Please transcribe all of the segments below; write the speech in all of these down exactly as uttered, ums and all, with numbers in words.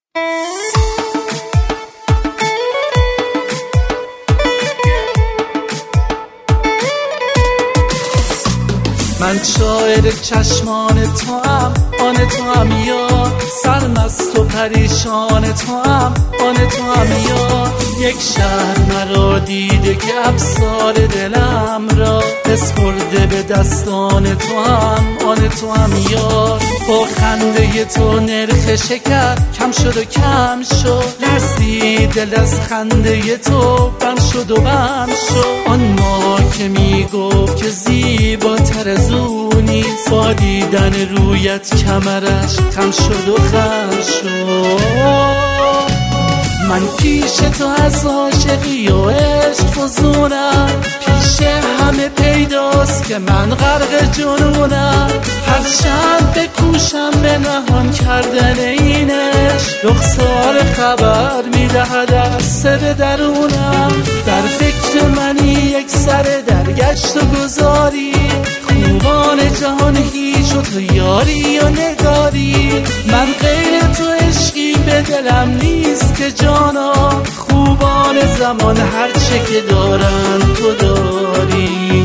من شاعر چشمان تو هم، آن تو هم یا سرمست و پریشان تو هم، آن تو هم یا یک شهر مرا دیده که افسار دلم را بسپرده به دستان تو هم، آن تو هم یا با خنده تو نرخ شکر کم شد و کم شد، لرزی دل از خنده تو بم شد و بم شد. آن ما که میگفت که زیباتر از او نیست، با دیدن رویت کمرش خم شد و خم شد. من پیش تو از عاشقی و عشق فزونم، پیش همه پیداست که من غرق جنونم. هر شب بکوشم به نهان کردن اینش، رخسار خبر میدهد از سر درونم. در فکر منی یک سر درگشت و گذاری، خوبان جهان هیچ و تو یاری و نگاری. من غیر تو عشقی به دلم نیست که جانا، خوبان زمان هر چه که دارن تو داری.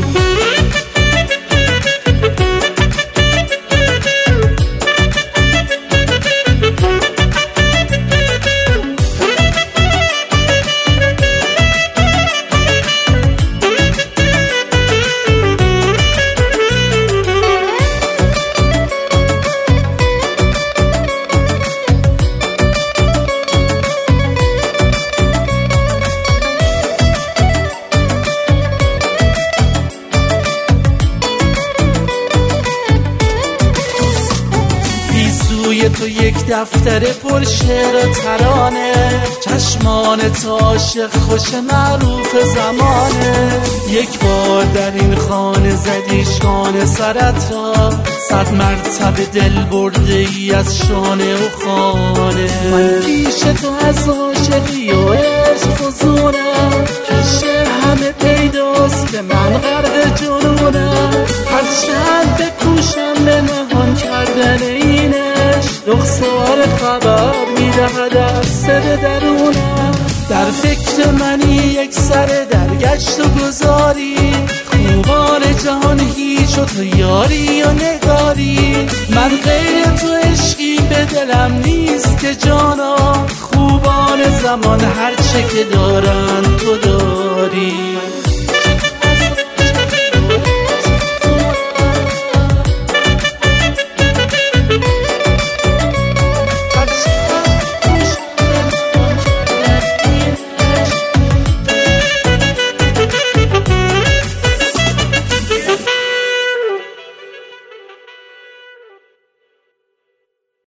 روی تو یک دفتر پر شعر و ترانه، چشمان تو عاشق خوش معروف زمانه. یک بار در این خانه زدی شانه سرت را، صد مرتبه دل برده ای از شانه و خانه. من پیش تو از عاشقی و عشق فزونم، پیش همه پیداست که من غرق جنونم. هر شب بکوشم به نهان کردن اینش، رخسار خبر میدهد از سر درونم. در فکر منی یک سر درگشت و گذاری، خوبان جهان هیچ و تو یاری و نگاری. من غیر تو عشقی به دلم نیست که جانا، خوبان زمان هر چه که دارن تو داری.